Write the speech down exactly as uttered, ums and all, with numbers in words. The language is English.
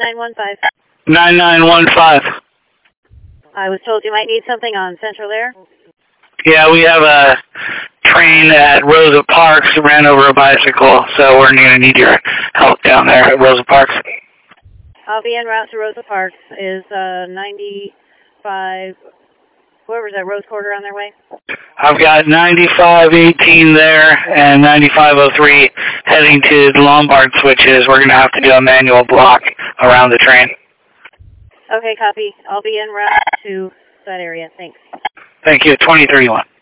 nine one five. nine nine one five. I was told you might need something on Central Air. Yeah, we have a train at Rosa Parks ran over a bicycle, so we're going to need your help down there at Rosa Parks. I'll be en route to Rosa Parks. Is uh, ninety-five, whoever's at Rose Quarter on their way? I've got ninety-five eighteen there and ninety-five oh three heading to the Lombard switches. We're going to have to do a manual block around the train. Okay, copy. I'll be en route to that area. Thanks. Thank you. twenty thirty-one.